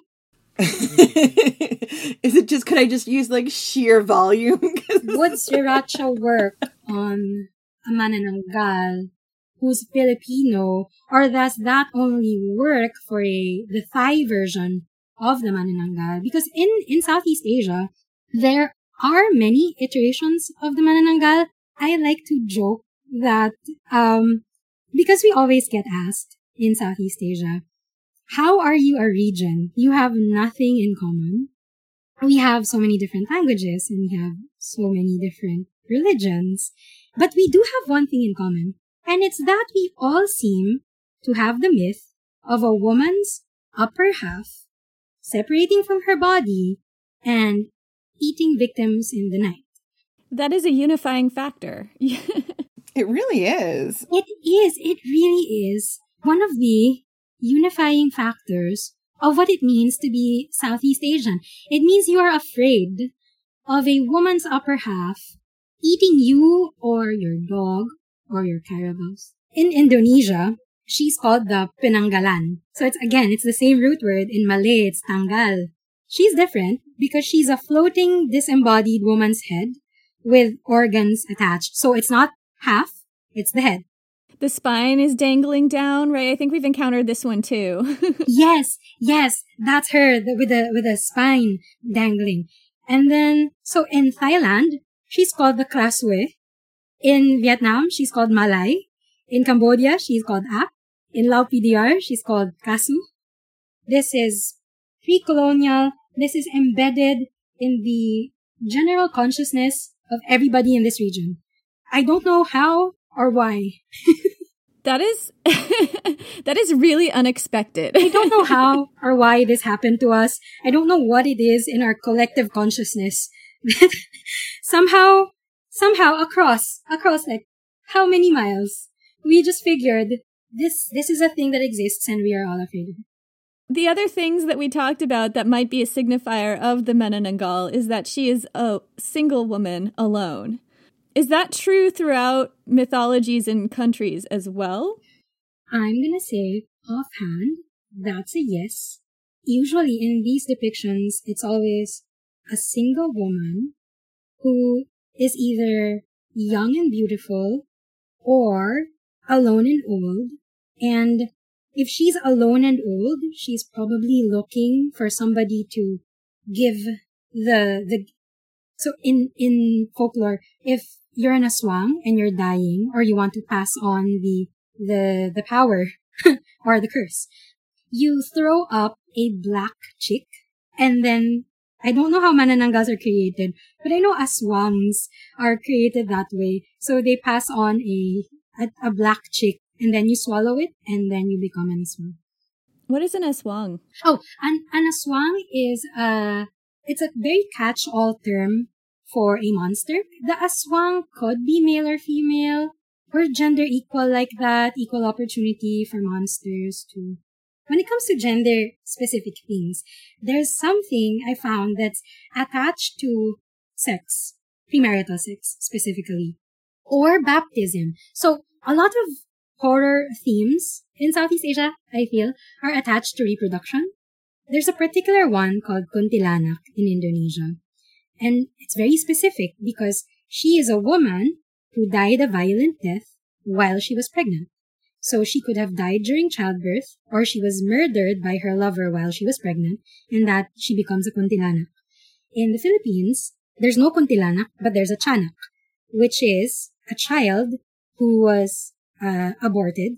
Is it just, could I just use like sheer volume? Would sriracha work on a manananggal who's Filipino, or does that only work for a the Thai version of the manananggal? Because in, in Southeast Asia, there are many iterations of the manananggal. I like to joke that um because we always get asked in Southeast Asia, how are you a region? You have nothing in common. We have so many different languages and we have so many different religions, but we do have one thing in common, and it's that we all seem to have the myth of a woman's upper half separating from her body and eating victims in the night. That is a unifying factor. It really is. It is. It really is one of the unifying factors of what it means to be Southeast Asian. It means you are afraid of a woman's upper half eating you or your dog or your carabaos. In Indonesia, she's called the penanggalan. So it's, again, it's the same root word. In Malay, it's tanggal. She's different because she's a floating, disembodied woman's head with organs attached. So it's not half, it's the head. The spine is dangling down, right? I think we've encountered this one too. Yes, yes, that's her the, with the with the spine dangling. And then, so in Thailand, she's called the Krasue. In Vietnam, she's called Malay. In Cambodia, she's called Ap. In Lao P D R, she's called Kasu. This is pre-colonial. This is embedded in the general consciousness of everybody in this region. I don't know how or why. That is, that is really unexpected. I don't know how or why this happened to us. I don't know what it is in our collective consciousness. somehow, somehow across, across like how many miles, we just figured this, this is a thing that exists and we are all afraid of it. The other things that we talked about that might be a signifier of the Manananggal is that she is a single woman alone. Is that true throughout mythologies and countries as well? I'm gonna say offhand, that's a yes. Usually in these depictions, it's always a single woman who is either young and beautiful or alone and old. And if she's alone and old, she's probably looking for somebody to give the, the, so in, in folklore, if you're an aswang and you're dying or you want to pass on the, the, the power or the curse, you throw up a black chick and then I don't know how manananggas are created, but I know aswangs are created that way. So they pass on a, a, a black chick and then you swallow it and then you become an aswang. What is an aswang? Oh, an, an aswang is a, it's a very catch-all term for a monster. The aswang could be male or female or gender equal like that, equal opportunity for monsters to. When it comes to gender specific things, there's something I found that's attached to sex, premarital sex specifically, or baptism. So a lot of horror themes in Southeast Asia, I feel, are attached to reproduction. There's a particular one called Kuntilanak in Indonesia. And it's very specific because she is a woman who died a violent death while she was pregnant. So she could have died during childbirth, or she was murdered by her lover while she was pregnant, and that she becomes a kuntilanak. In the Philippines, there's no kuntilanak, but there's a tiyanak, which is a child who was uh, aborted,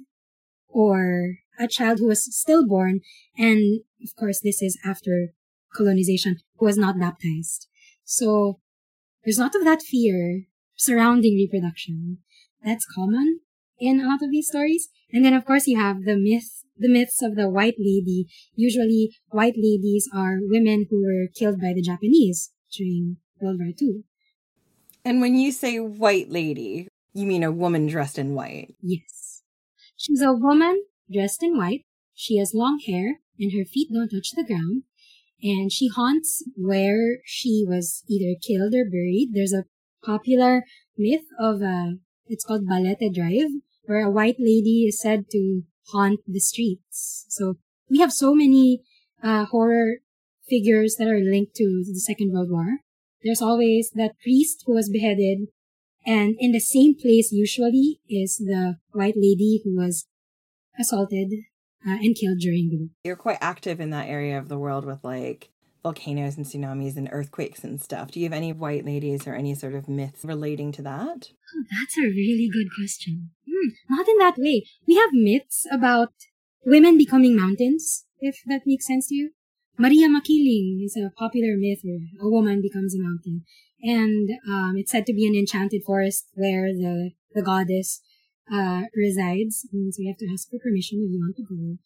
or a child who was stillborn, and of course this is after colonization, who was not baptized. So there's a lot of that fear surrounding reproduction. That's common in a lot of these stories. And then of course you have the myth, the myths of the white lady. Usually white ladies are women who were killed by the Japanese during World War Two. And when you say white lady, you mean a woman dressed in white? Yes. She's a woman dressed in white. She has long hair and her feet don't touch the ground. And she haunts where she was either killed or buried. There's a popular myth of, uh, it's called Balete Drive, where a white lady is said to haunt the streets. So we have so many uh, horror figures that are linked to the Second World War. There's always that priest who was beheaded, and in the same place usually is the white lady who was assaulted uh, and killed during the war. You're quite active in that area of the world with like volcanoes and tsunamis and earthquakes and stuff. Do you have any white ladies or any sort of myths relating to that? Oh, that's a really good question. Hmm, not in that way. We have myths about women becoming mountains, if that makes sense to you. Maria Makiling is a popular myth where a woman becomes a mountain. And um, it's said to be an enchanted forest where the, the goddess uh, resides. And so you have to ask for permission if you want to go.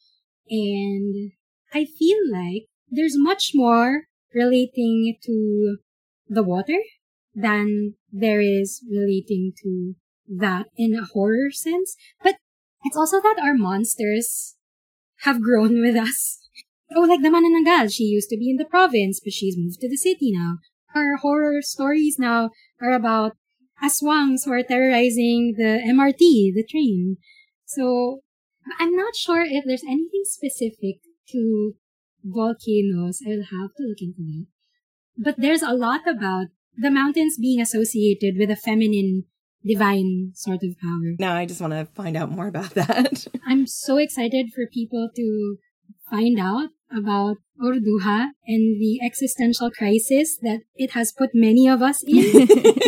And I feel like there's much more relating to the water than there is relating to that in a horror sense. But it's also that our monsters have grown with us. Oh, like the Manananggal, she used to be in the province, but she's moved to the city now. Our horror stories now are about aswangs who are terrorizing the M R T, the train. So I'm not sure if there's anything specific to volcanoes. I'll have to look into it. But there's a lot about the mountains being associated with a feminine, divine sort of power. Now I just want to find out more about that. I'm so excited for people to find out about Orduha and the existential crisis that it has put many of us in.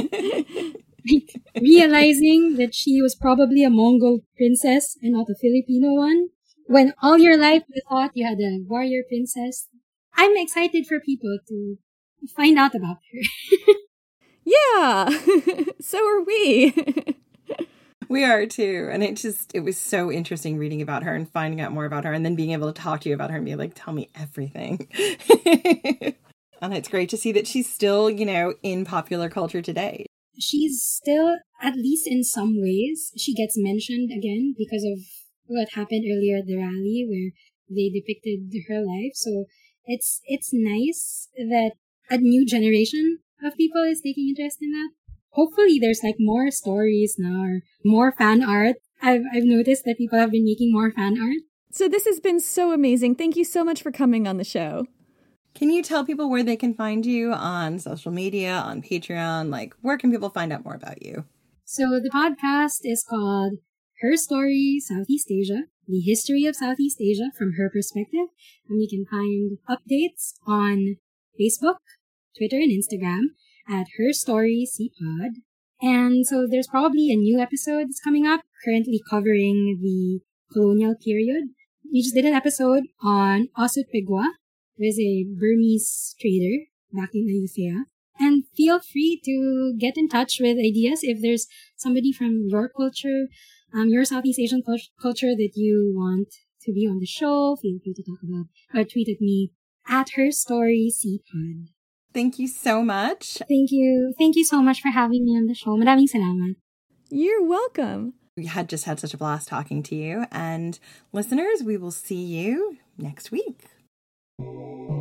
Realizing that she was probably a Mongol princess and not a Filipino one. When all your life you thought you had a warrior princess. I'm excited for people to find out about her. Yeah, so are we. We are too. And it just, it was so interesting reading about her and finding out more about her and then being able to talk to you about her and be like, tell me everything. And it's great to see that she's still, you know, in popular culture today. She's still, at least in some ways, she gets mentioned again because of what happened earlier at the rally where they depicted her life. So it's, it's nice that a new generation of people is taking interest in that. Hopefully there's like more stories now or more fan art. I've I've noticed that people have been making more fan art. So this has been so amazing. Thank you so much for coming on the show. Can you tell people where they can find you on social media, on Patreon? Like, where can people find out more about you? So the podcast is called Her Story Southeast Asia, the history of Southeast Asia from her perspective. And you can find updates on Facebook, Twitter, and Instagram at Her Story C Pod. And so there's probably a new episode that's coming up, currently covering the colonial period. We just did an episode on Osut Pigwa, who is a Burmese trader back in Ayutthaya. And feel free to get in touch with ideas if there's somebody from your culture, um, your Southeast Asian culture that you want to be on the show. Feel free to talk about or tweet at me at Her Story C Pod. Thank you so much. Thank you. Thank you so much for having me on the show. Maraming salamat. You're welcome. We had just had such a blast talking to you. And listeners, we will see you next week.